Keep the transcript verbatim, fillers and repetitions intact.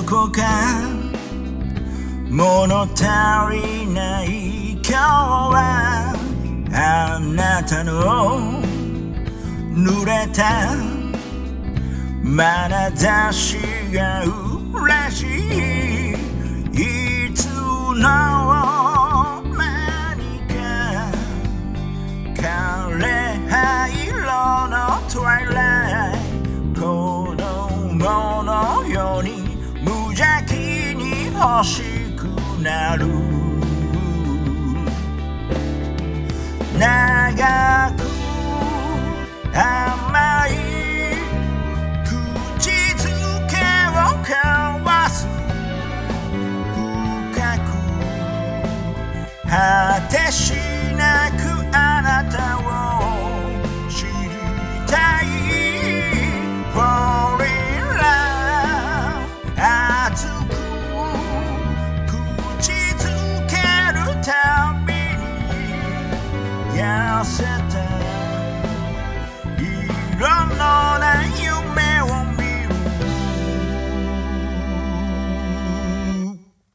こか物足りない今日はあなたの濡れた眼差しが嬉しいいつの間にか枯れ灰色のトワイライト子供のように無邪気に欲しくなる長く甘い口づけを交わす深く果てし